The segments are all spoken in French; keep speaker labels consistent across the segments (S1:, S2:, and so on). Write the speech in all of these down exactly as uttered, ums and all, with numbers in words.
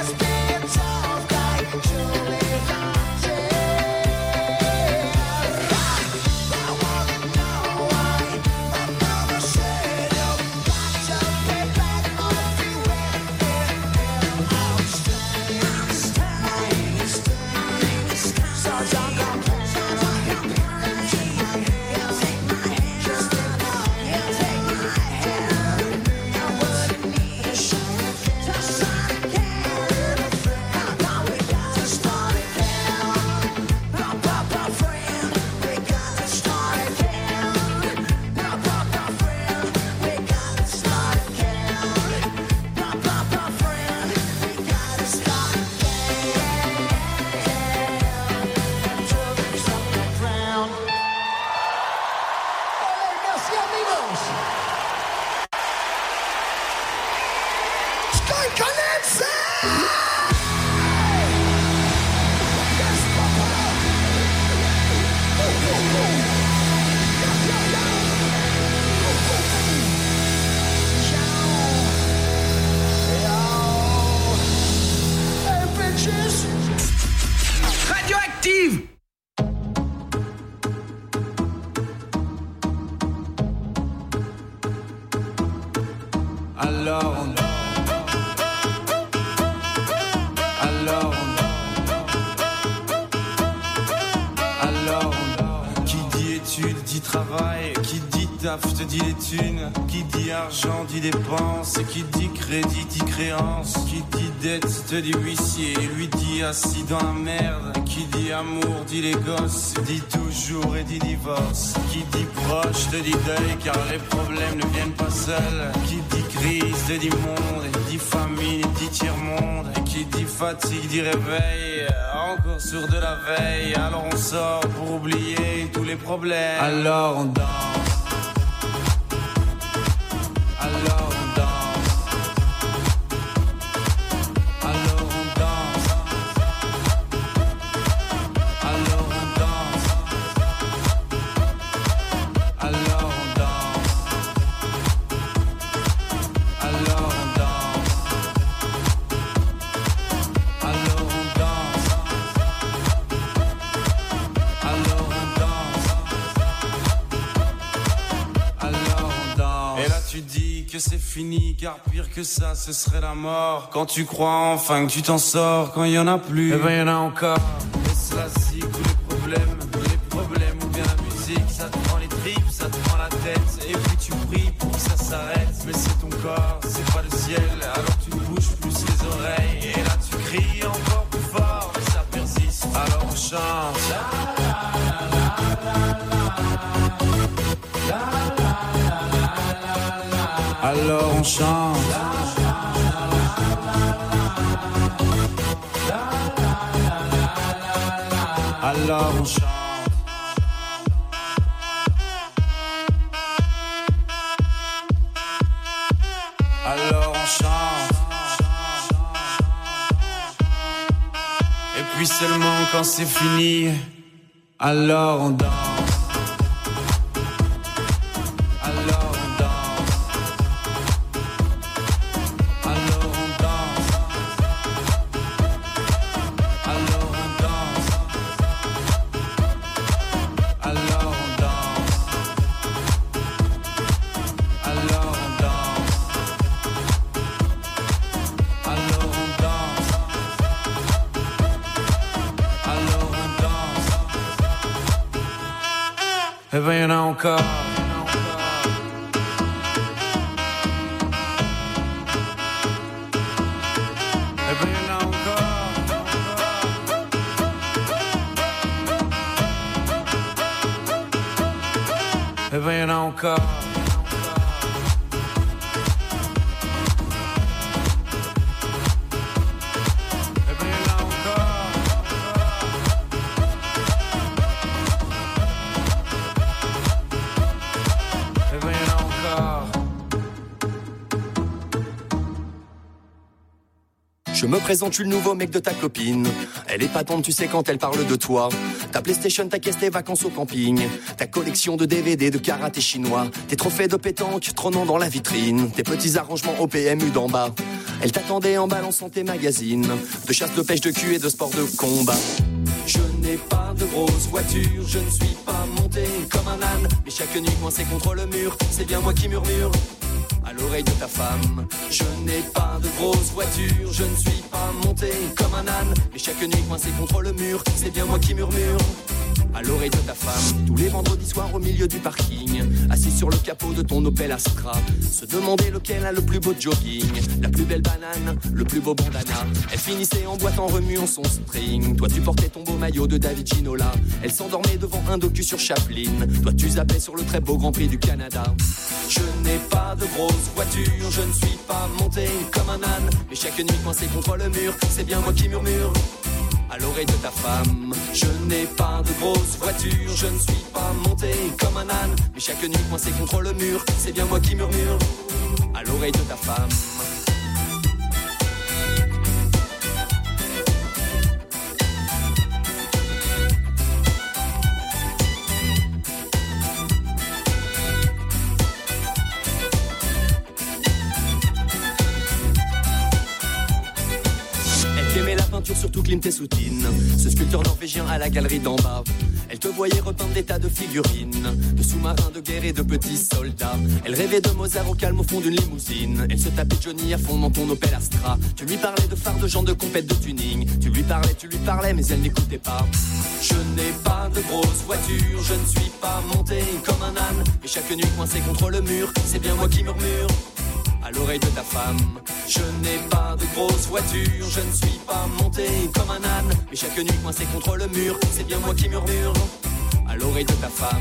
S1: Alors on... Alors on... Alors on... Qui dit études dit travail, qui dit taf te dit les thunes, qui dit argent dit dépenses, qui dit crédit dit créance, qui dit dette te dit huissier, lui dit assis dans la merde, qui dit amour dit les gosses, dit toujours et dit divorce, qui dit proche te dit deuil car les problèmes ne viennent pas seuls, qui dit crise te dit monde, et dit famine dit tiers-monde, et qui dit fatigue dit réveil, encore sourd de la veille, alors on sort pour oublier tous les problèmes, alors on danse. Alors on danse, alors on danse, alors on danse, alors on danse, alors on danse, alors on danse, alors on danse, alors on danse. Et là tu dis que c'est fini, car pire que ça, ce serait la mort. Quand tu crois enfin que tu t'en sors, quand il y en a plus, eh ben y en a encore. Et cela si tous les problèmes, les problèmes ou bien la musique, ça te prend les tripes, ça te prend la tête, et puis tu pries pour que ça s'arrête. Mais c'est ton corps, c'est pas le ciel, alors tu ne bouges plus les oreilles, et là tu cries encore plus fort, mais ça persiste, alors on chante. Alors on chante. Alors on chante. Alors on chante. Et puis seulement quand c'est fini, alors on danse. Eh ben y'en a encore. Eh ben y'en a encore. Eh ben y'en a encore.
S2: Je me présente, je suis le nouveau mec de ta copine. Elle est patente, tu sais, quand elle parle de toi. Ta PlayStation, ta caisse, tes vacances au camping. Ta collection de D V D de karaté chinois. Tes trophées de pétanque trônant dans la vitrine. Tes petits arrangements au P M U d'en bas. Elle t'attendait en balançant tes magazines de chasse, de pêche, de cul et de sport de combat. Je n'ai pas de grosse voiture, je ne suis pas monté comme un âne, mais chaque nuit coincé contre le mur, c'est bien moi qui murmure à l'oreille de ta femme. Je n'ai pas de grosse voiture, je ne suis pas monté comme un âne, mais chaque nuit coincé contre le mur, c'est bien moi qui murmure à l'oreille de ta femme. Tous les vendredis soirs au milieu du parking, assis sur le capot de ton Opel Astra, se demander lequel a le plus beau jogging, la plus belle banane, le plus beau bandana. Elle finissait en boîte en remuant son string, toi tu portais ton beau maillot de David Ginola. Elle s'endormait devant un docu sur Chaplin, toi tu zappais sur le très beau Grand Prix du Canada. Je n'ai pas de grosse voiture, je ne suis pas monté comme un âne, mais chaque nuit coincé contre le mur, c'est bien moi qui murmure à l'oreille de ta femme. Je n'ai pas de grosse voiture, je ne suis pas monté comme un âne, mais chaque nuit coincé contre le mur, c'est bien moi qui murmure à l'oreille de ta femme. Surtout Klimt et Soutine, ce sculpteur norvégien à la galerie d'en bas. Elle te voyait repeindre des tas de figurines, de sous-marins, de guerre et de petits soldats. Elle rêvait de Mozart au calme au fond d'une limousine. Elle se tapait Johnny à fond dans ton Opel Astra. Tu lui parlais de phares, de gens, de compètes, de tuning. Tu lui parlais, tu lui parlais, mais elle n'écoutait pas. Je n'ai pas de grosse voiture, je ne suis pas monté comme un âne, mais chaque nuit coincé contre le mur, c'est bien moi qui murmure à l'oreille de ta femme. Je n'ai pas de grosse voiture, je ne suis pas monté comme un âne, mais chaque nuit coincé contre le mur, c'est bien moi qui murmure à l'oreille de ta femme.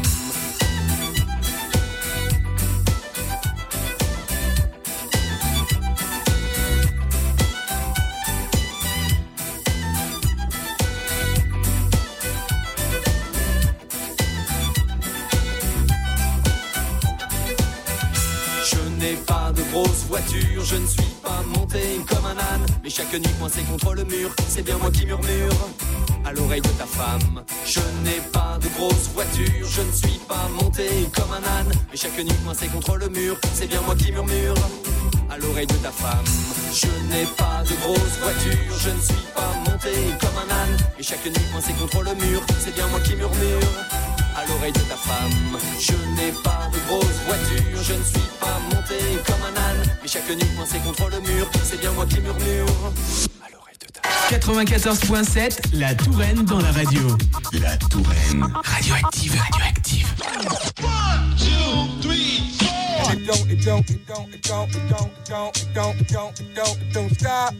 S2: Je n'ai pas de grosse voiture, je ne suis pas monté comme un âne, mais chaque nuit coincé contre le mur, c'est bien moi qui murmure à l'oreille de ta femme. Je n'ai pas de grosse voiture, je ne suis pas monté comme un âne, mais chaque nuit coincé contre le mur, c'est bien moi qui murmure à l'oreille de ta femme. Je n'ai pas de grosse voiture, je ne suis pas monté comme un âne, mais chaque nuit coincé contre le mur, c'est bien moi qui murmure à l'oreille de ta femme. Je n'ai pas de grosse voiture, je ne suis pas monté comme un âne, mais chaque nuit coincé contre le mur, c'est bien moi qui murmure à l'oreille de ta femme.
S3: quatre-vingt-quatorze virgule sept, la Touraine dans la radio.
S4: La Touraine.
S3: Radioactive, radioactive.
S4: One, two, three, four.
S5: It don't, it don't, it don't, it don't, it don't, it don't, it don't, it don't, it don't, it don't stop.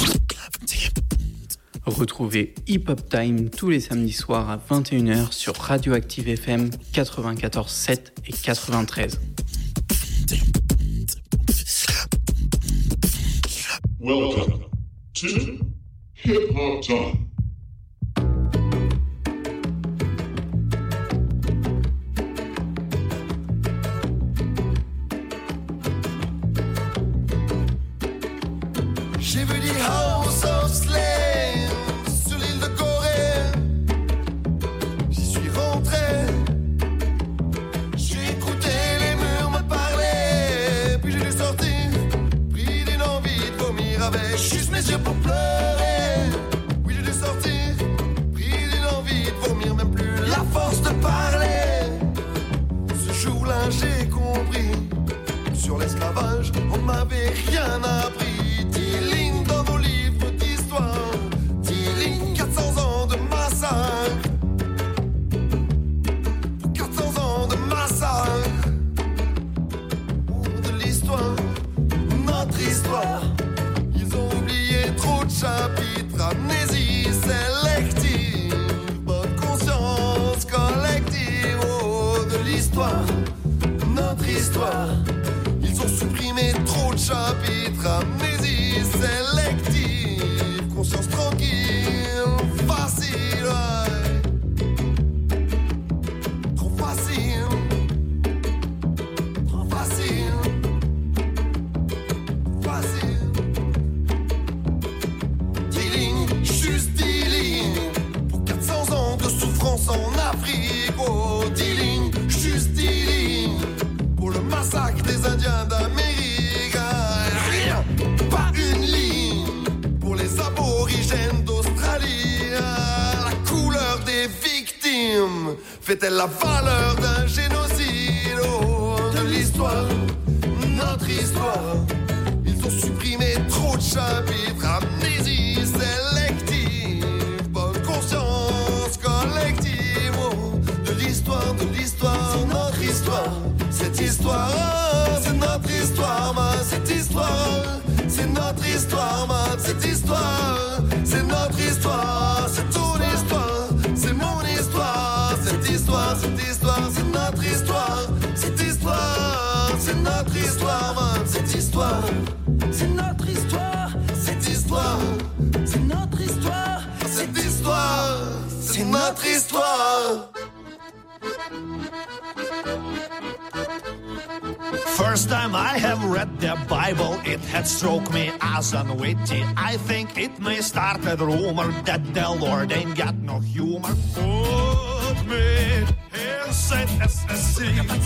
S6: Retrouvez Hip Hop Time tous les samedis soirs à vingt et une heures sur Radioactive F M quatre-vingt-quatorze virgule sept et quatre-vingt-treize.
S4: Welcome to Hip Hop Time.
S7: J'ai vu des House of Slave sur l'île de Corée. J'y suis rentré. J'ai écouté les murs me parler. Puis j'ai dû sortir, pris d'une envie de vomir avec juste mes yeux pour pleurer. Oui, j'ai dû sortir, pris d'une envie de vomir, même plus la force de parler. Ce jour-là, j'ai compris. Sur l'esclavage, on m'avait rien appris. Dans nos livres d'histoire, Tilling, quatre cents ans de massacre. Pour quatre cents ans de massacre. Oh, de l'histoire, notre histoire. Ils ont oublié trop de chapitres. Amnésie sélective, bonne conscience collective. Oh, de l'histoire, notre histoire. Ils ont supprimé trop de chapitres. Amnésie sélective, conscience tranquille, facile, ouais. Trop facile, trop facile, facile. Dealing, juste dealing, pour quatre cents ans de souffrance en Afrique. Oh, dealing, juste dealing, pour le massacre des Indiens d'Amérique. Rien, pas une aborigènes d'Australie. La couleur des victimes fait-elle la valeur d'un génocide? Oh, de l'histoire, notre histoire. Ils ont supprimé trop de chapitres. Amnésie sélective, bonne conscience collective. Oh, de l'histoire, de l'histoire, c'est notre histoire. Cette histoire, c'est notre histoire, man. Cette histoire, c'est notre histoire, man. Cette histoire, c'est notre histoire. C'est ton histoire, c'est mon histoire. Cette histoire, cette histoire, c'est notre histoire. Cette histoire, c'est notre histoire, man. Cette histoire, c'est notre histoire. Cette histoire, c'est notre histoire. Cette histoire, c'est notre histoire.
S8: First time I have read the Bible, it had struck me as unwitty. I think it may start a rumor that the Lord ain't got no humor. Put me inside S S C.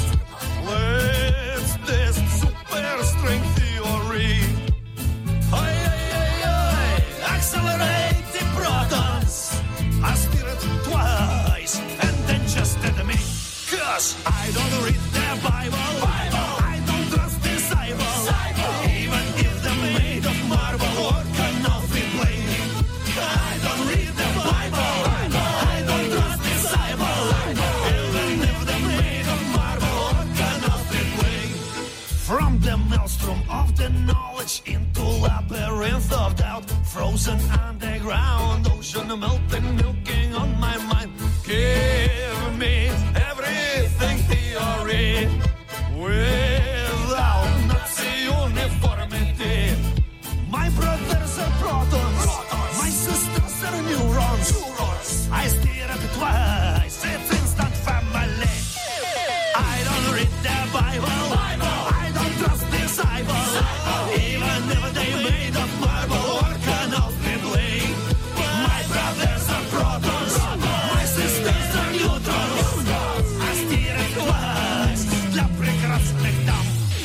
S8: Let's test super strength theory. Oi, oi, oi, oi. Accelerate the protons. I spirit twice and then just admit. Cause I don't read the Bible. Bible. I don't trust disciples. Even if they're made of marble or cannot be played. I don't read the Bible. I don't trust disciples. Even if they're made of marble or cannot be played. From the maelstrom of the knowledge into labyrinth of doubt, frozen underground, ocean melting, milking on my mind. Give me everything theory without Nazi uniformity. My brothers are protons, my sisters are neurons. I stare at it twice, it's instant family. I don't read the Bible, I don't trust disciples, even if they made of marble or cannot be played. My brothers are protons, my sisters are neutrons. I stare at it twice, для прекрасных дам.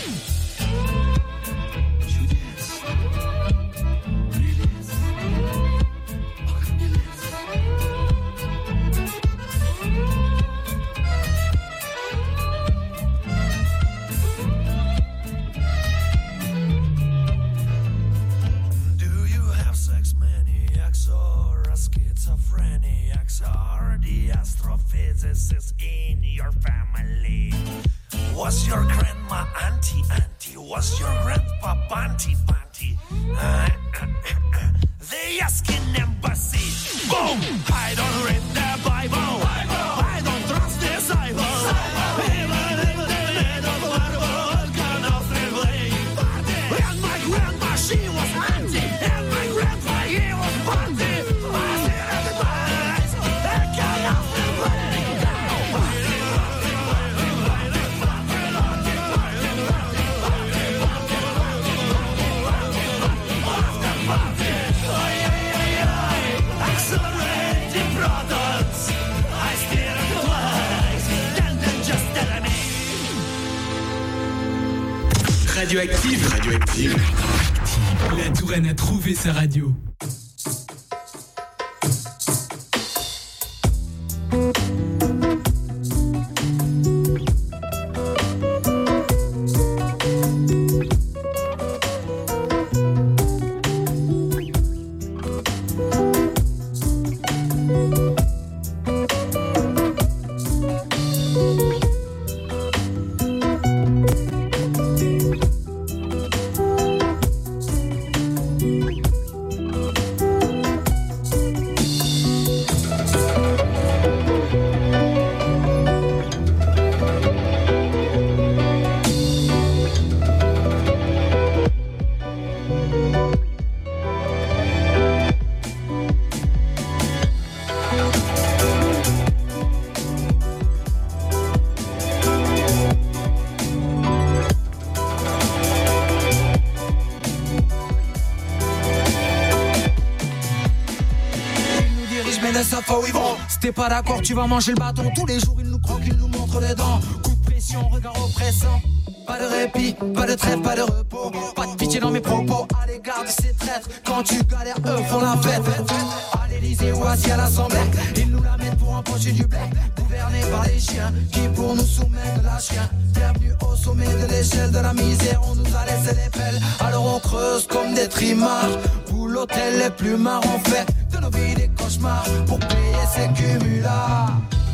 S8: Do you have sex maniacs or a schizophrenics or the astrophysicists in your family? Was your grandma auntie auntie? Was your grandpa banty banty? Uh, the asking embassy. Boom! I don't read the Bible. I don't trust disciples. Even if they made of marble, cannot relate. And my grandma, she was auntie, and my grandpa, he was banty. I see the eyes, they cannot relate. Accelerate the products. I stare at the twice, then then just tell me.
S3: Radioactive. Radioactive. La Touraine a trouvé sa radio.
S9: Si t'es pas d'accord, tu vas manger le bâton. Tous les jours, ils nous croquent, ils nous montrent les dents. Coup de pression, regard oppressant. Pas de répit, pas de trêve, pas de repos. Pas de pitié dans mes propos à l'égard de ces traîtres. Quand tu galères, eux font la fête. À l'Elysée ou assis à l'Assemblée, ils nous la mettent pour empocher du blé. Gouvernés par les chiens qui pour nous soumettent de la chien. Bienvenue au sommet de l'échelle de la misère, on nous a laissé les pelles. Alors on creuse comme des trimards. Pour l'hôtel les plus marrants fait de nos vies des cauchemars pour payer ces cumulards.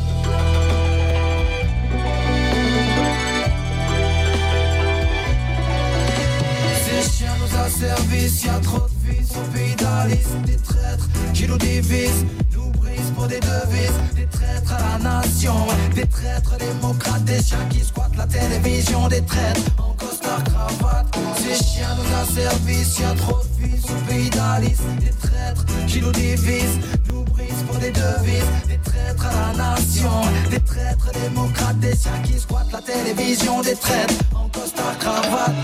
S9: Ces chiens nous asservissent, y'a trop de vices au pays d'Alice. Des traîtres qui nous divisent, nous brisent pour des devises. Des traîtres à la nation, des traîtres démocrates. Des chiens qui squattent la télévision, des traîtres en costard cravate. Ces chiens nous asservissent, y'a trop de vices au pays d'Alice. Des traîtres qui nous divisent, nous brisent pour des devises. Des traîtres à la nation, des traîtres démocrates. Des chiens qui squattent la télévision, des traîtres en costard cravate.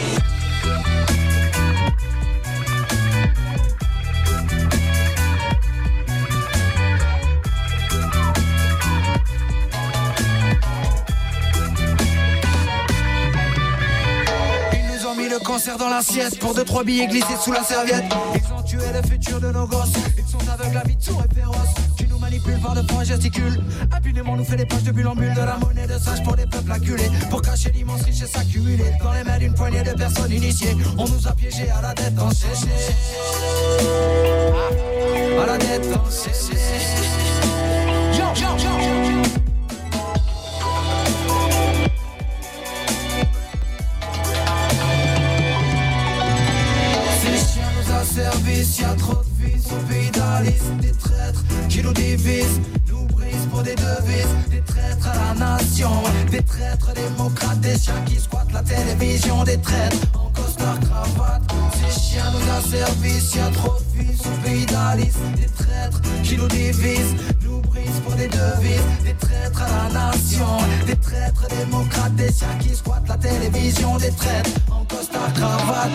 S9: Le cancer dans l'assiette pour deux trois billets glissés sous la serviette. Ils ont tué le futur de nos gosses. Ils sont aveugles, la vie de sourd et féroce. Tu nous manipules par de points gesticules. Impunément nous fait des poches de bulles en bulles. De la monnaie de singe pour des peuples acculés. Pour cacher l'immense richesse accumulée dans les mains d'une poignée de personnes initiées. On nous a piégés à la dette en séché. À la dette en séché. Yo, yo, yo, yo. Service, y'a trop de vices au pays d'Alice. Des traîtres qui nous divisent, nous brisent pour des devises. Des traîtres à la nation, des traîtres démocrates. Des chiens qui squattent la télévision, des traîtres en costard cravate. Ces chiens nous asservissent, y'a trop de vices au pays d'Alice. Des traîtres qui nous divisent, nous brisent pour des devises. Des traîtres à la nation, des traîtres démocrates. Des chiens qui squattent la télévision, des traîtres en costard cravate.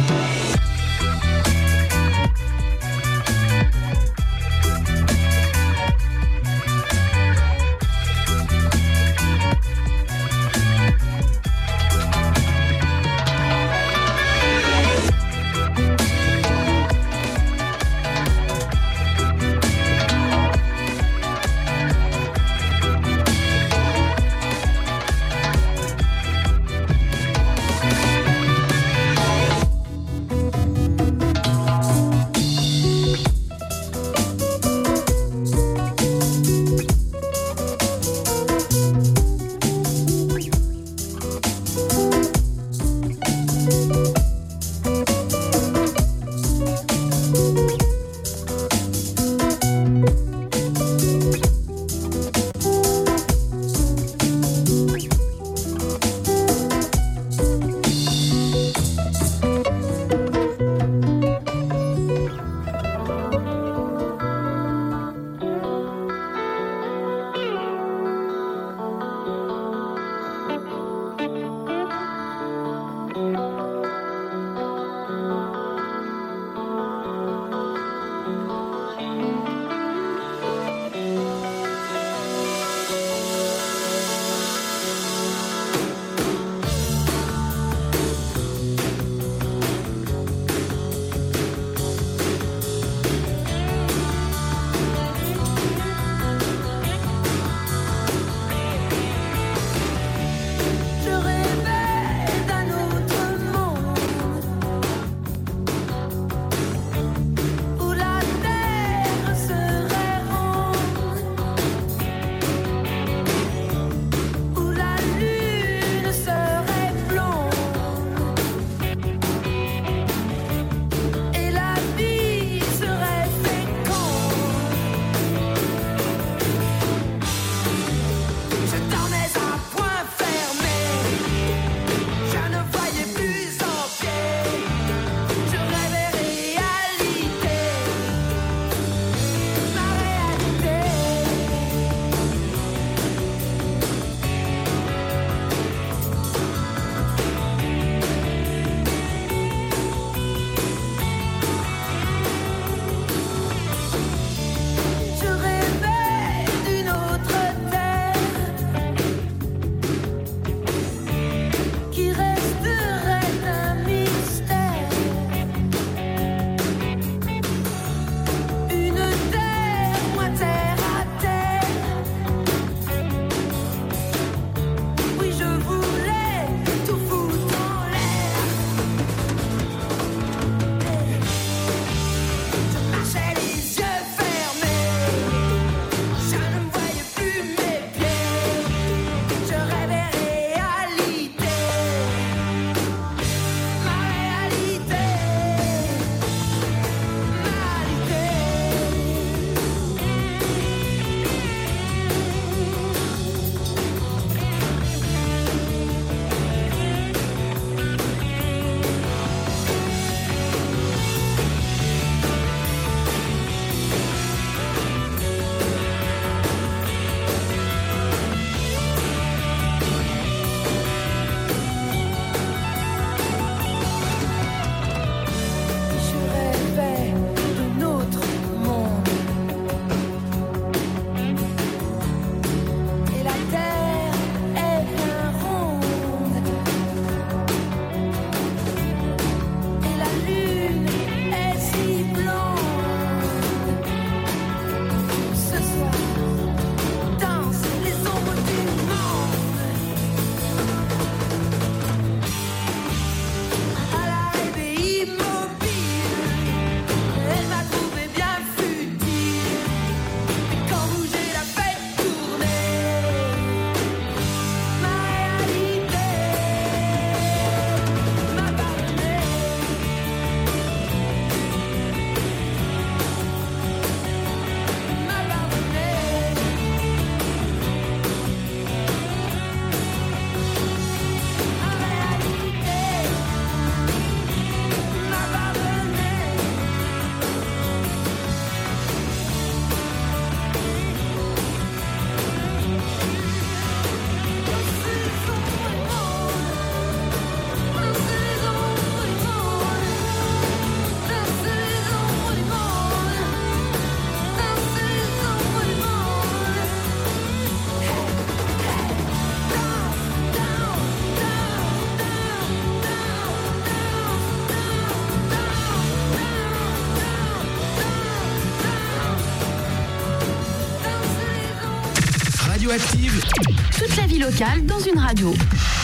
S3: Radioactive.
S10: Toute la vie locale dans une radio.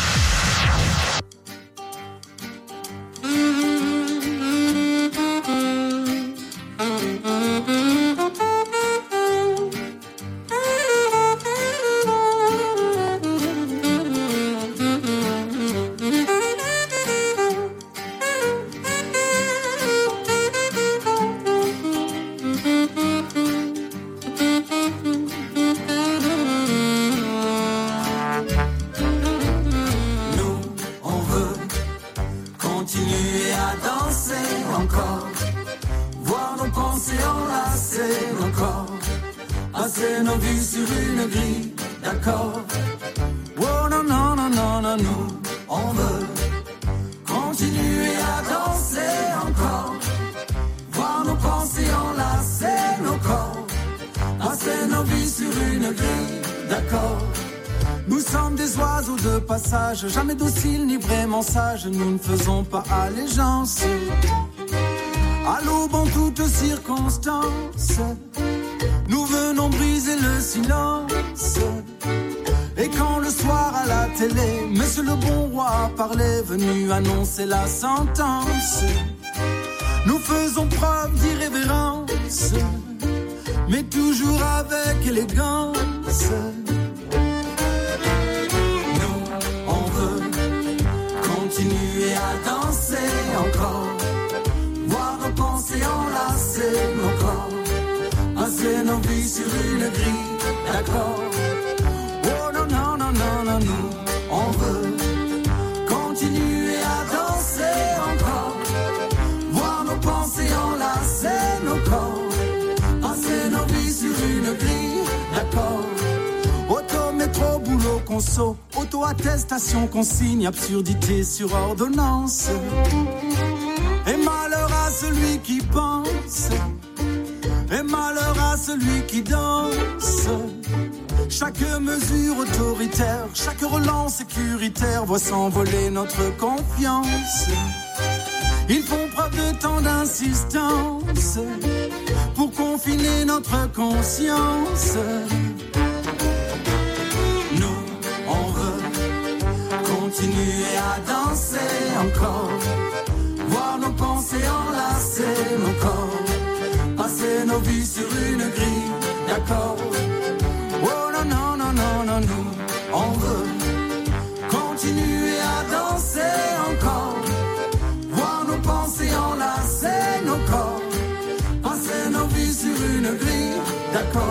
S11: Jamais dociles ni vraiment sages, nous ne faisons pas allégeance à l'aube en toutes circonstances. Nous venons briser le silence. Et quand le soir à la télé, Monsieur le bon roi parlait, venu annoncer la sentence, nous faisons preuve d'irrévérence, mais toujours avec élégance. Continuer à danser encore, voir nos pensées enlacer nos corps, passer nos vies sur une grille d'accord. Oh non, non, non, non, non, nous, on veut continuer à danser encore, voir nos pensées enlacer nos corps, passer nos vies sur une grille d'accord. Auto, métro, boulot, conso, auto-attestation, consigne, absurdité sur ordonnance. Et malheur à celui qui pense, et malheur à celui qui danse. Chaque mesure autoritaire, chaque relance sécuritaire voit s'envoler notre confiance. Ils font preuve de tant d'insistance pour confiner notre conscience. Continuer à danser encore, voir nos pensées enlacer nos corps, passer nos vies sur une grille d'accord. Oh non, non, non, non, non, nous, on veut continuer à danser encore, voir nos pensées enlacer nos corps, passer nos vies sur une grille d'accord.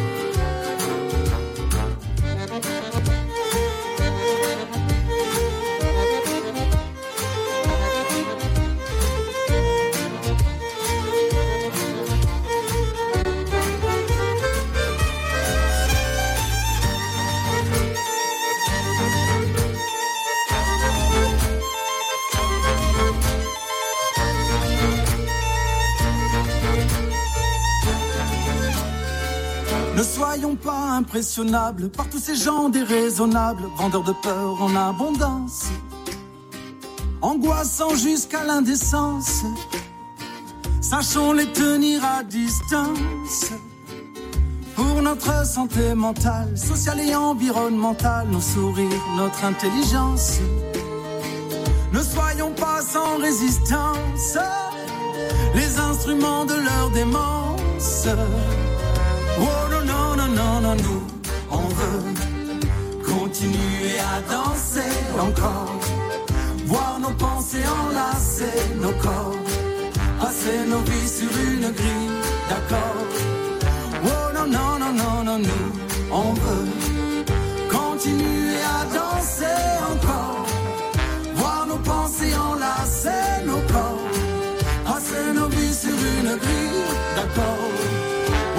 S11: Ne soyons pas impressionnables par tous ces gens déraisonnables, vendeurs de peur en abondance, angoissants jusqu'à l'indécence. Sachons les tenir à distance. Pour notre santé mentale, sociale et environnementale, nos sourires, notre intelligence. Ne soyons pas sans résistance, les instruments de leur démence. Oh non, non, non, non, non, nous, on veut continuer à danser encore, voir nos pensées enlacer nos corps, passer nos vies sur une grille d'accord. Oh non, non, non, non, non, nous, on veut continuer à danser encore, voir nos pensées enlacer nos corps, passer nos vies sur une grille d'accord. Oh,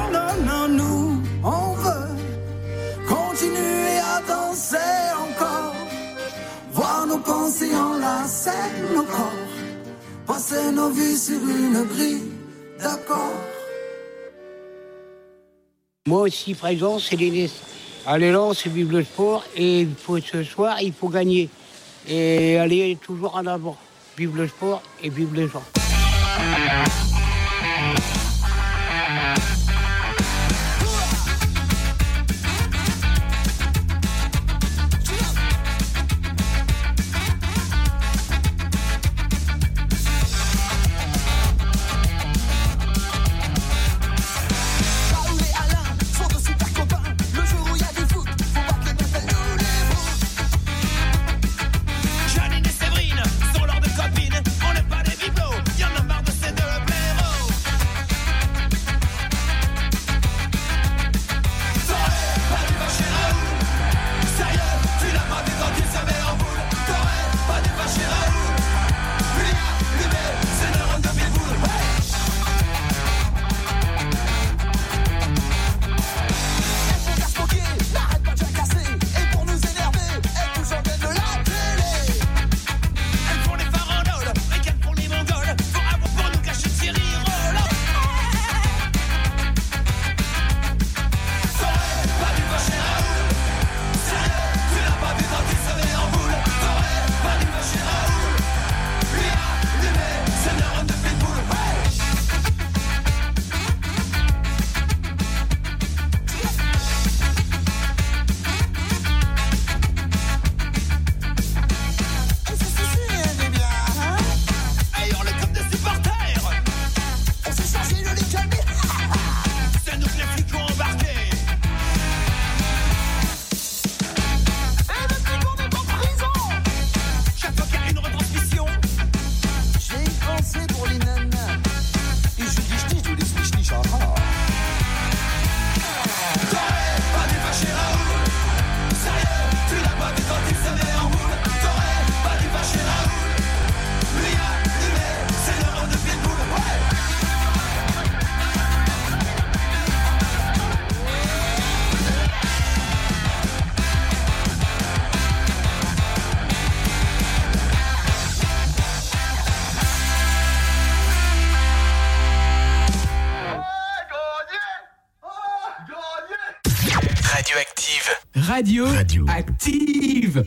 S9: non, non, non, nous, on veut continuer à danser encore, voir nos pensées enlacer nos corps, passer nos vies sur une grille d'accord.
S12: Moi aussi, présent, c'est les à l'élan, c'est vive le sport et il faut, ce soir, il faut gagner et aller toujours en avant. Vive le sport et vive les gens.
S8: Janine et Séverine sont leurs deux copines. On n'est pas des bibelots, y'en a marre de ces deux blaireaux. T'aurais pas dû vacher Raoul. Sérieux, tu l'as pas vu quand il se met en boule. T'aurais pas dû vacher Raoul. Lui allumé, c'est le run de Pitbull. Hey! Elle casse mon pied, n'arrête pas de jacasser. Et pour nous énerver, elle nous emmène de la télé. Elles font les farandoles, mais qu'elles font les mongols. Faut avoir pour nous cacher Thierry Roland. T'aurais pas dû vacher Raoul. Sérieux, tu l'as pas vu quand il se met en boule. T'aurais pas dû vacher Raoul. Lui allumé, c'est le run de Pitbull. Hey! Et si, si, si, elle est bien, hein? Et hurle comme des supporters. On s'est chargé de les calmer. C'est nous que les flics ont embarqués. Et depuis qu'on est en prison, chaque fois qu'il y a une retransmission, j'ai une pensée pour les nanas. Et je dis, je dis, je dis, je dis, je dis, T'aurais pas dû vacher Raoul. Sérieux, tu l'as pas vu quand il se met en boule. T'aurais pas dû vacher Raoul. Lui allumé, c'est le run de Pitbull. Ouais!
S3: Radioactive. Radio, Radio. Active.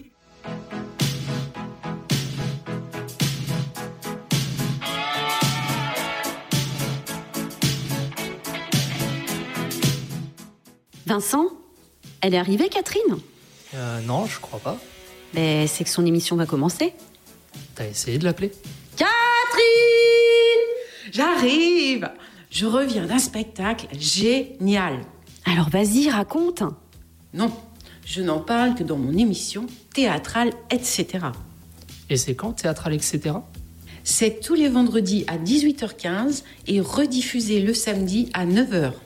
S13: Vincent, elle est arrivée, Catherine?
S14: Euh, non, je crois pas.
S13: Ben, c'est que son émission va commencer.
S14: T'as essayé de l'appeler?
S15: Catherine! J'arrive! Je reviens d'un spectacle génial.
S13: Alors vas-y, raconte.
S15: Non, je n'en parle que dans mon émission théâtrale, et cetera.
S14: Et c'est quand, théâtral, et cetera?
S15: C'est tous les vendredis à dix-huit heures quinze et rediffusé le samedi à neuf heures.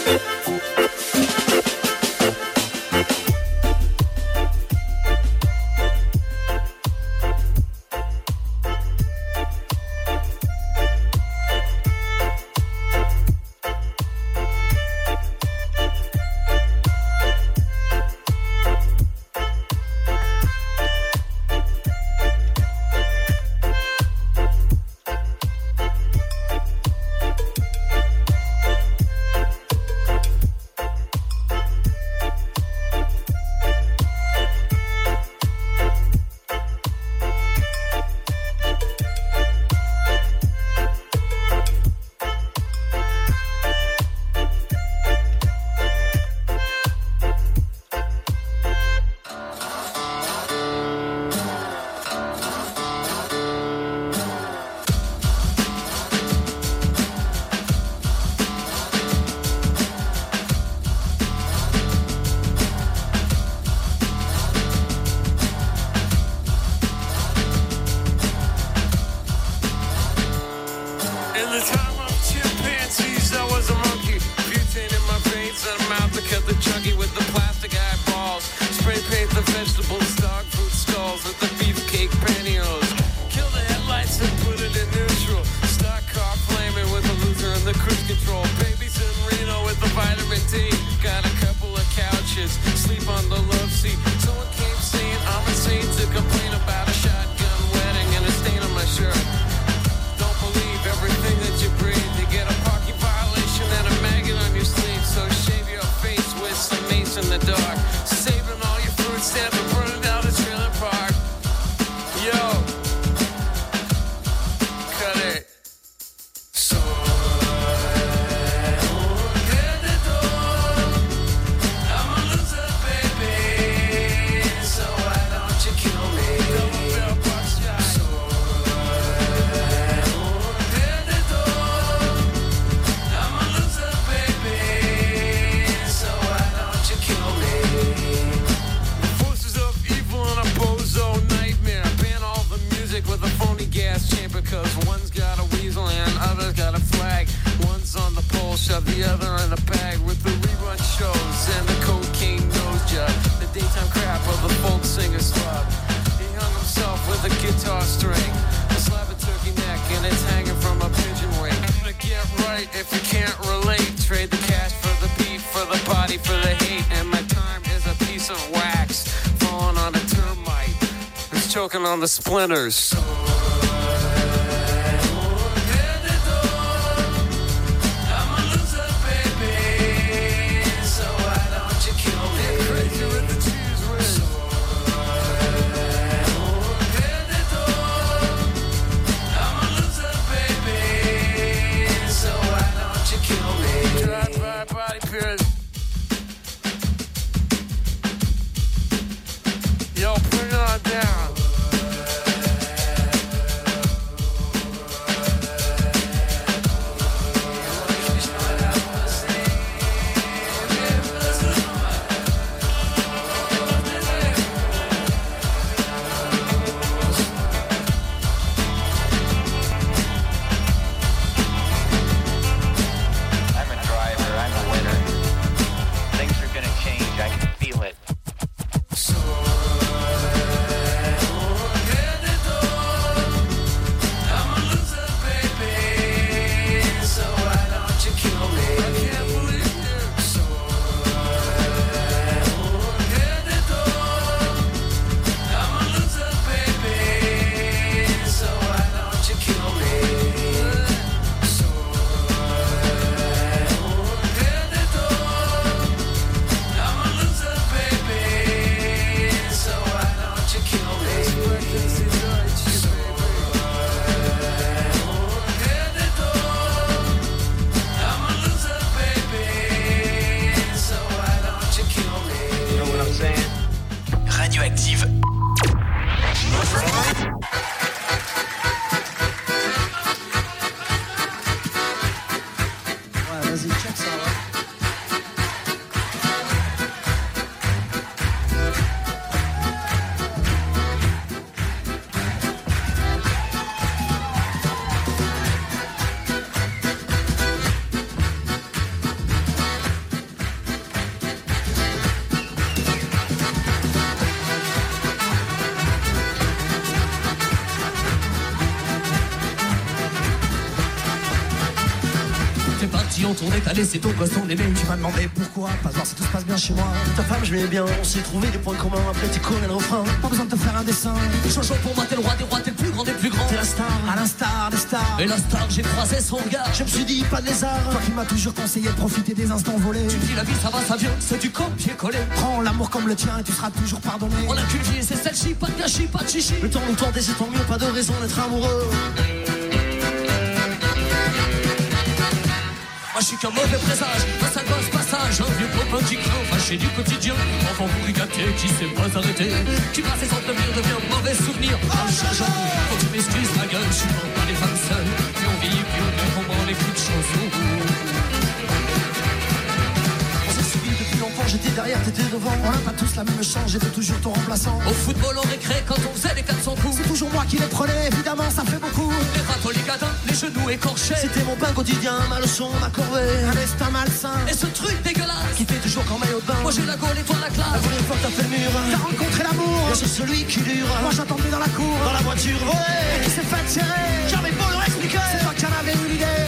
S16: On the splinters.
S8: Yo, bring it on down.
S17: ont tourné, t'as laissé ton gosse ton aimé. Tu m'as demandé pourquoi, pas voir si tout se passe bien chez moi. Ta femme je m'aimais bien, on s'est trouvé des points communs. Après tu connais le refrain, pas besoin de te faire un dessin. Jojo pour moi t'es le roi des rois, t'es le plus grand des plus grands. T'es la star, à l'instar des stars. Et la star j'ai croisé son regard, je me suis dit pas de lézard. Toi qui m'as toujours conseillé de profiter des instants volés. Tu me dis la vie ça va ça vient, c'est du copier-coller. Prends l'amour comme le tien et tu seras toujours pardonné. On a qu'une vie et c'est celle-ci, pas de gâchis, pas de chichi. Le temps nous tente et c'est tant mieux, pas de raison d'être amoureux. Moi je suis qu'un mauvais présage, un sale gosse passage, un vieux copain qui craint, fâché du quotidien, enfant pourri gâté, qui sait pas s'arrêter, qui passe ses centres-murs devient mauvais souvenir. Oh changeant, quand tu m'excuses ma gueule, je suis pas les femmes seules, plus on vit, plus on vient, comment on écoute chansons. J'étais derrière, t'étais devant. On n'a pas tous la même chance, j'étais toujours ton remplaçant. Au football, on récré quand on faisait les quatre cents coups. C'est toujours moi qui les prenais, évidemment, ça fait beaucoup. Les râteaux, les gadins, les genoux écorchés. C'était mon pain quotidien, ma leçon, ma corvée. Un destin malsain. Et ce truc dégueulasse qui fait toujours qu'en maillot de bain. Moi j'ai la gaule et toi la classe. La première fois que t'as fait le mur, t'as rencontré l'amour. Et c'est celui qui dure. Moi j'attendais dans la cour, dans la voiture. Ouais, qui s'est fait tirer. J'avais beau leur expliquer. C'est toi qui en avais eu l'idée.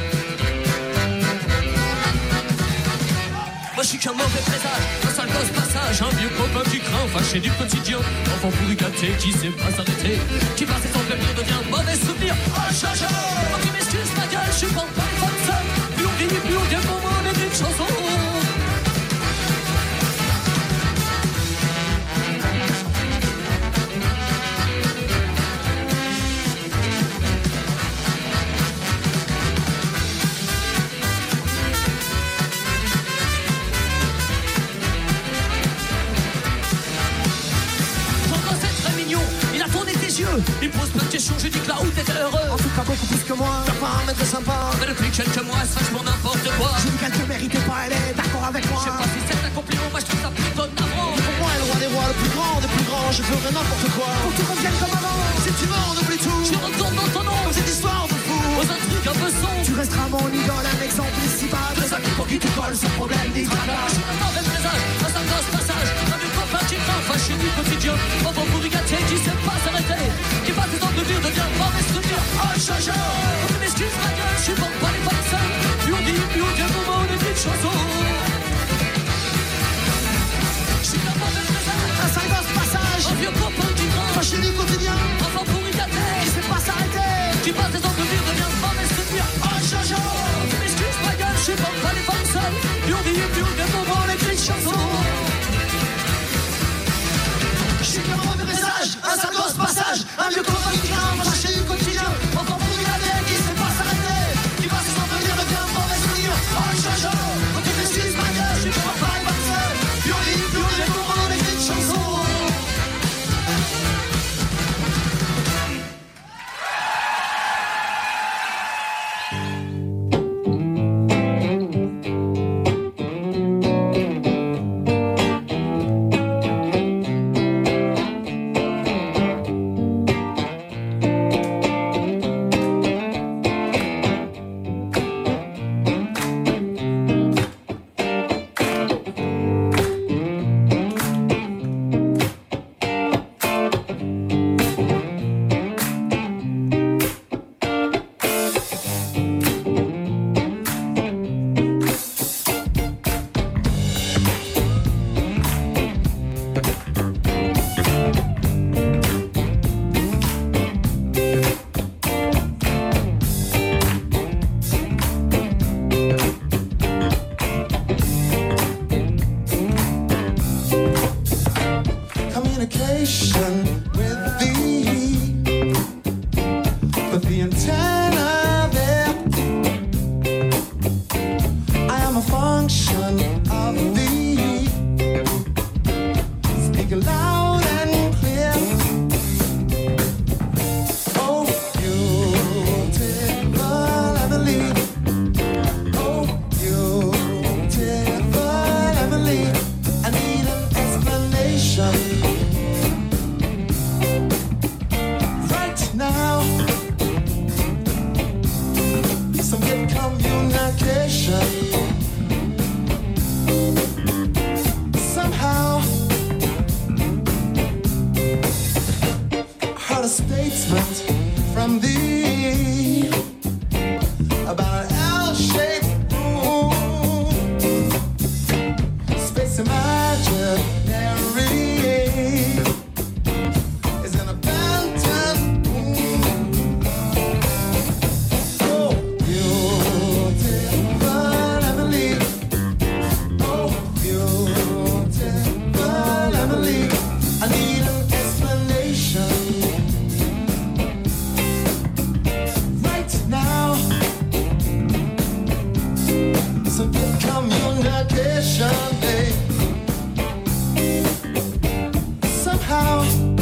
S17: Moi je suis qu'un mauvais présage, un sale gosse passage, un vieux copain qui craint, fâché du quotidien, enfant pourri gâté, qui sait pas s'arrêter, qui passe ses centres-murs devient mauvais souvenir. Oh chacha, quand tu m'excuses ma gueule, je suis pas pas une femme seule. Plus on vieillit, plus on vient pour moi, on est une chanson. Il me pose plein de questions, je dis que là où t'étais heureux. En tout cas beaucoup plus que moi, t'as pas un mec de sympa. Mais depuis quelques mois, ça je pour n'importe quoi. Je dis qu'elle te méritait pas, elle est d'accord avec moi. Je sais pas si c'est un compliment, moi je trouve ça plutôt navrant. Pour moi, elle est le roi des rois, le plus grand des plus grands. Je ferai n'importe quoi pour que tout revienne comme avant. Si tu veux, on oublie tout. Je retourne dans ton nom, cette histoire de fou. Aux un truc un peu sombre. Tu resteras mon idole, un exemple ici bas. De ça pour qui tu colles, sans problème, des tragages. Je suis un mauvais présage, un sale gosse passage. Un vieux copain qui craint, fâché du quotidien. Enfant pourri gâté, qui sait pas s'arrêter. Qui passe des angles de mur devient mauvais souvenir. Oh chacha, quand tu m'excuses ma gueule, je supporte pas les femmes seules. Plus on dit, plus on vient pour moi, on est une chanson. Je suis un mauvais présage, un sale gosse passage. Un vieux copain qui craint, fâché du quotidien. Enfant pourri gâté, qui sait pas s'arrêter. Qui passe des angles de mur devient mauvais souvenir. Oh chacha, quand tu m'excuses ma gueule, je supporte pas les femmes seules. Plus on dit, plus on vient pour moi, on est une chanson. Je suis qu'un mauvais présage, un sale gosse passage. Un vieux copain qui craint, fâché du quotidien. Enfant pourri gâté, qui sait pas s'arrêter. Qui passe sans venir devient mauvais souvenir. Oh chacha, quand tu m'excuses ma gueule, je suis pas une femme seule. Plus on vit, plus on vient pour moi, on écrit une chanson. Some good communication.
S7: occasion, hey. Somehow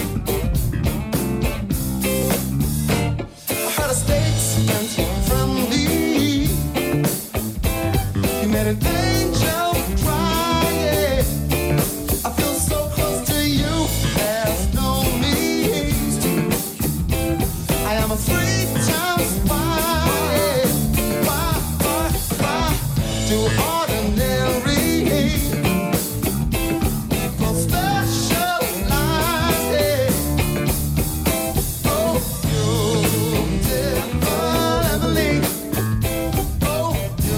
S7: I heard a statement from thee. You made an angel cry, yeah. I feel so close to you, there's no means to. I am a three-time spy, yeah. Spy, spy, spy, to ordinary people specialize, yeah. Oh, beautiful Emily. Oh,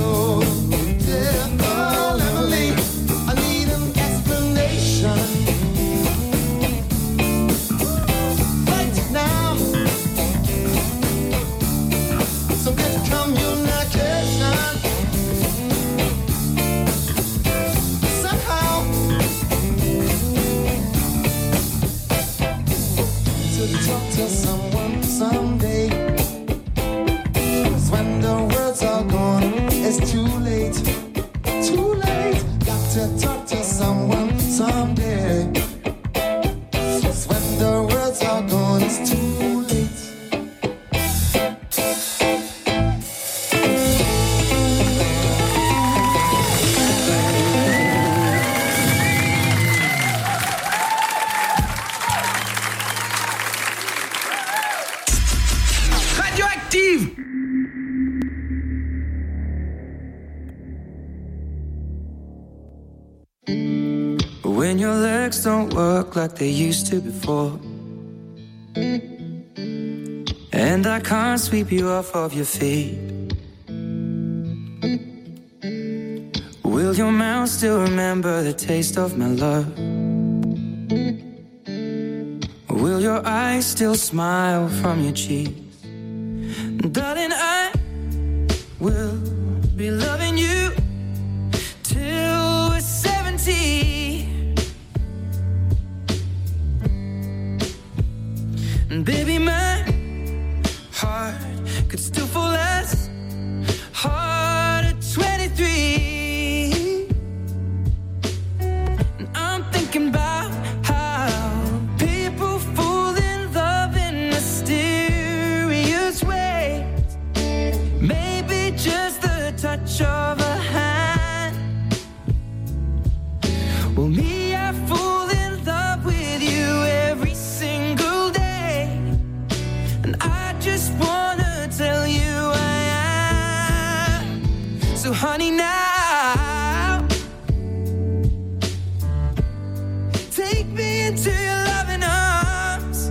S7: beautiful Emily. I need an explanation right now. Some good communication. Somehow to talk to someone someday. 'Cause when the words are gone, it's too late. Too late. Got to talk to someone someday. 'Cause when the words are gone, it's too late.
S3: Radioactive.
S9: When your legs don't work like they used to before, and I can't sweep you off of your feet, will your mouth still remember the taste of my love? Will your eyes still smile from your cheeks? Darling, I will be loving you till we're seventy. And baby, my heart could still fall as hard at twenty-three. And I'm thinking about how people fall in love in mysterious ways. Maybe just the touch of a hand. Well, me, I fall in love with you every single day. And I just wanna tell you I am. So honey, now take me into your loving arms.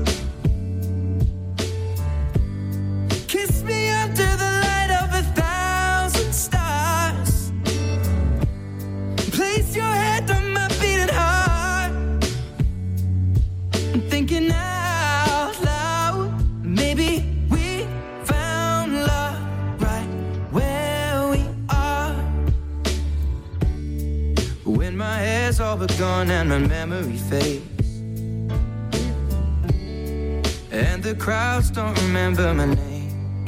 S9: Kiss me under the light of a thousand stars. Place your head on my beating heart. I'm thinking out loud. Maybe we found love right where we are. When my hair's all but gone and my memory fades, and the crowds don't remember my name.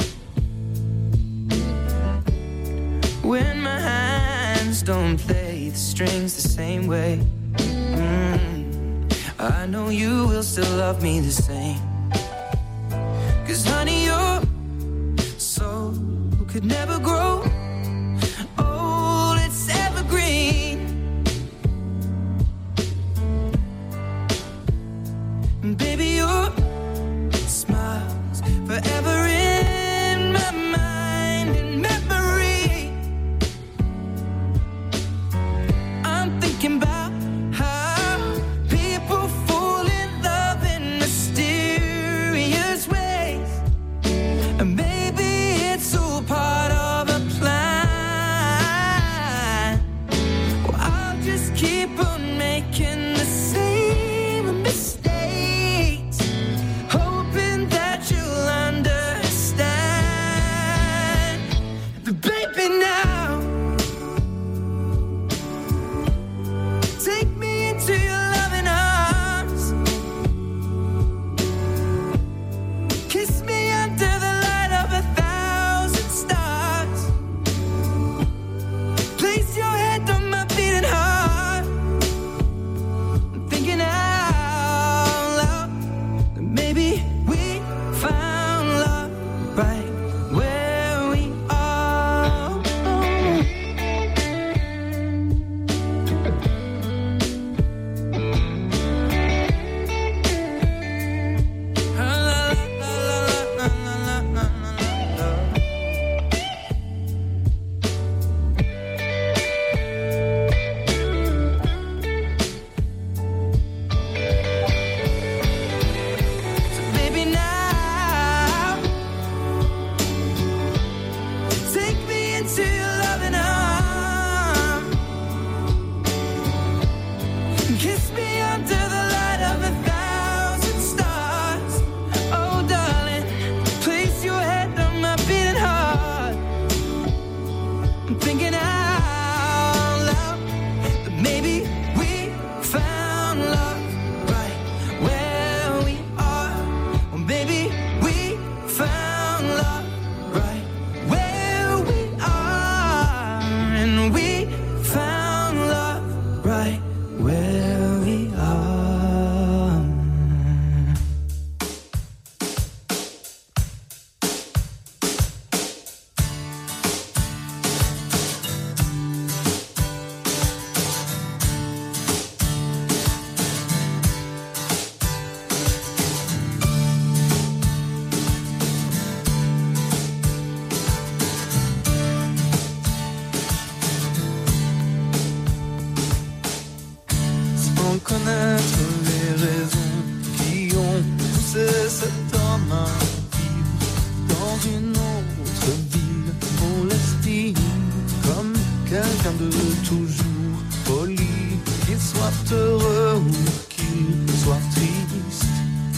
S9: When my hands don't play the strings the same way, mm, I know you will still love me the same. 'Cause honey, your soul could never grow old, it's evergreen. And baby, your smile's forever in my mind and memory. I'm thinking about how people fall in love in mysterious ways. And maybe it's all part of a plan. Well, I'll just keep on making the same mistakes, hoping that you'll understand. But baby, now take me into your loving arms. Kiss me under the light of a thousand stars. Place your head on my beating
S11: Kiss me under the light of a thousand stars. Oh, darling, place your head on my beating heart. I'm thinking out loud that maybe we found love right where we are. Well, maybe we found love right where we are. And we found love right where we are. Sans connaître les raisons qui ont poussé cet homme à vivre dans une autre ville, on l'estime comme quelqu'un de toujours poli, qu'il soit heureux ou qu'il soit triste,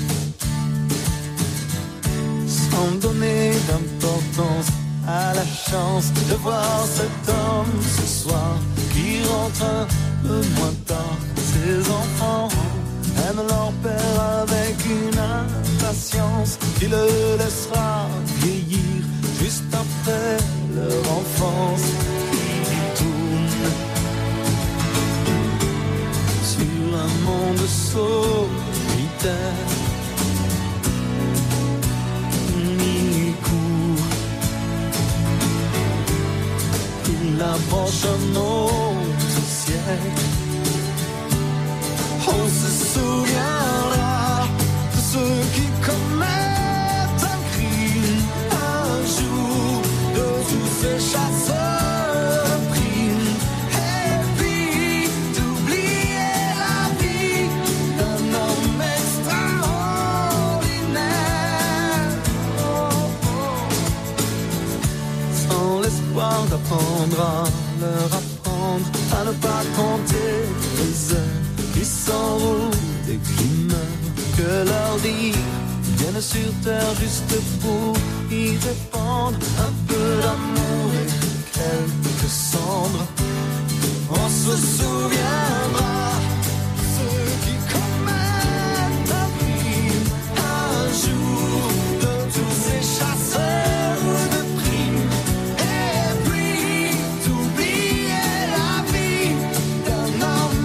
S11: sans donner d'importance à la chance de voir cet homme ce soir qui rentre un peu moins tard. Ses enfants aiment leur père avec une impatience qui le laissera vieillir juste après leur enfance. Il tourne sur un monde solitaire. Il court, il approche un autre siècle. On se souviendra de ceux qui commettent un crime un jour, de tous ces chasseurs de primes, et puis d'oublier la vie d'un homme extraordinaire. Oh, oh. Sans l'espoir d'apprendre à leur apprendre à ne pas compter les heures qui s'enroulent et qui meurent, que leur dire viennent sur terre juste pour y répandre un peu d'amour et quelques cendres. On se souviendra de ceux qui commettent un crime un jour, de tous ces chasseurs de primes, et puis d'oublier la vie d'un homme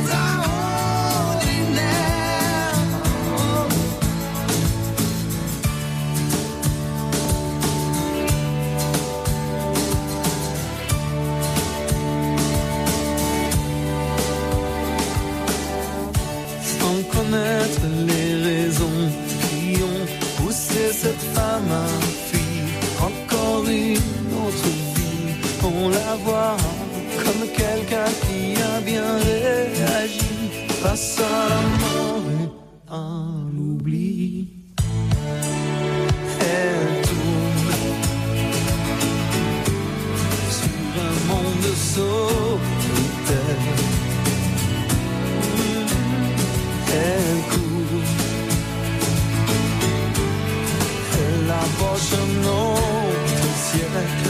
S11: extraordinaire. Sans connaître les raisons qui ont poussé cette femme à fuir encore une autre vie, on la voit comme quelqu'un qui a bien réagi face à la mort et à l'oubli. Elle tourne sur un monde solitaire. Elle court, elle approche un autre siècle.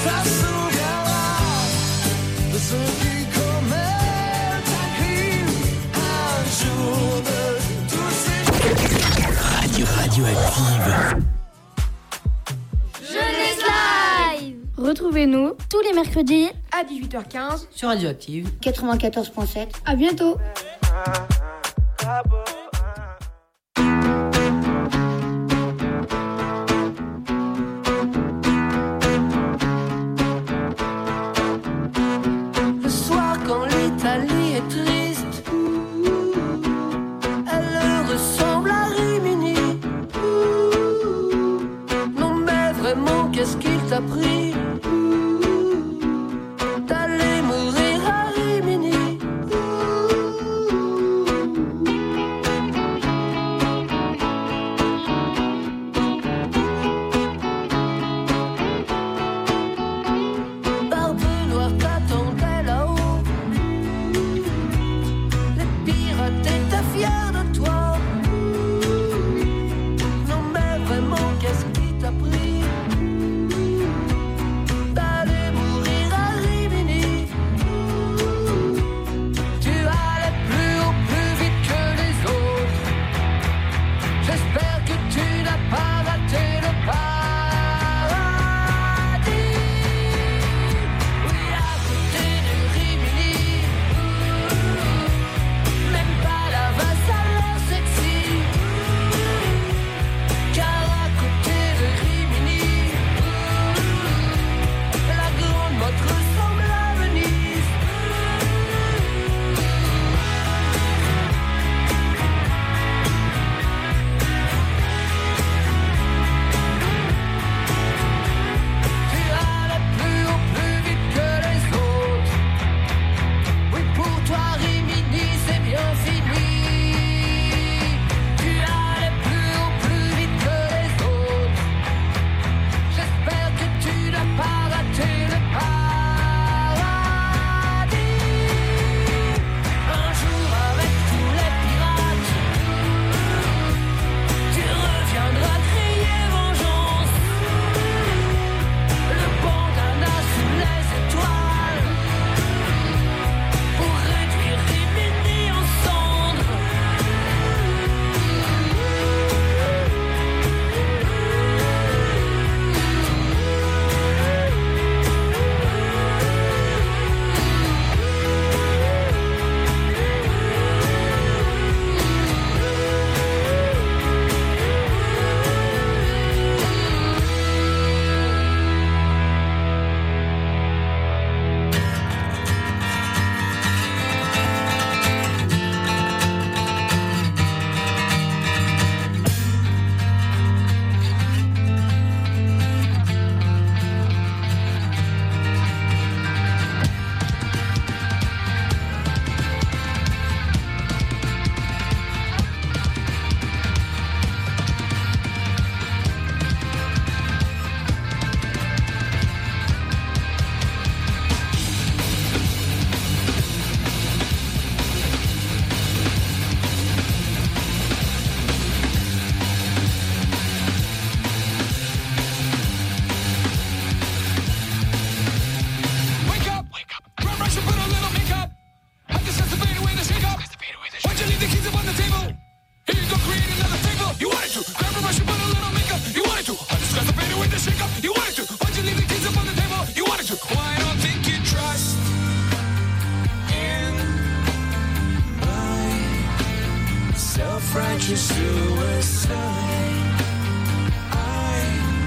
S9: te souviendras de ce qui commet ta crime un jour de tous ces
S3: Radio Radioactive.
S18: Jeunesse Live. Retrouvez-nous tous les mercredis
S19: à dix-huit heures quinze
S20: sur Radioactive
S18: quatre-vingt-quatorze virgule sept. À bientôt.
S9: Le soir quand l'Italie est triste, elle ressemble à Rimini. Non mais vraiment qu'est-ce qu'il t'a pris d'aller mourir à Rimini? Barbe Noire t'attendait là-haut, les pirates étaient fiers de toi. Non mais vraiment qu'est-ce qui t'a pris d'aller mourir à Rimini? Tu allais plus haut, plus vite que les autres. J'espère que tu n'as pas raté le paradis. Oui, à côté de Rimini, même pas la vaste a l'air sexy. Car à côté de Rimini, la grande motte ressemble à Venise. Tu allais plus haut, plus vite que les autres. Oui, pour toi, Rimini, c'est bien fini. Tu allais plus haut, plus vite que les autres. J'espère que tu n'as pas raté le paradis. Un jour, avec tous les pirates, tu reviendras crier vengeance. Le bandana sous les étoiles pour réduire Rimini en cendres. Wake up, wake up. Run, rush, and put a little makeup. I just have to fade away the shake up. Why'd you leave the keys up on the table? Here you go, create another fable. You wanted to. Grab a brush and put a little makeup. You wanted to. I just got to fade away the shake up. You wanted to. Why'd you leave the keys up on the table? You wanted to. Why I don't think you trust in my self-righteous suicide.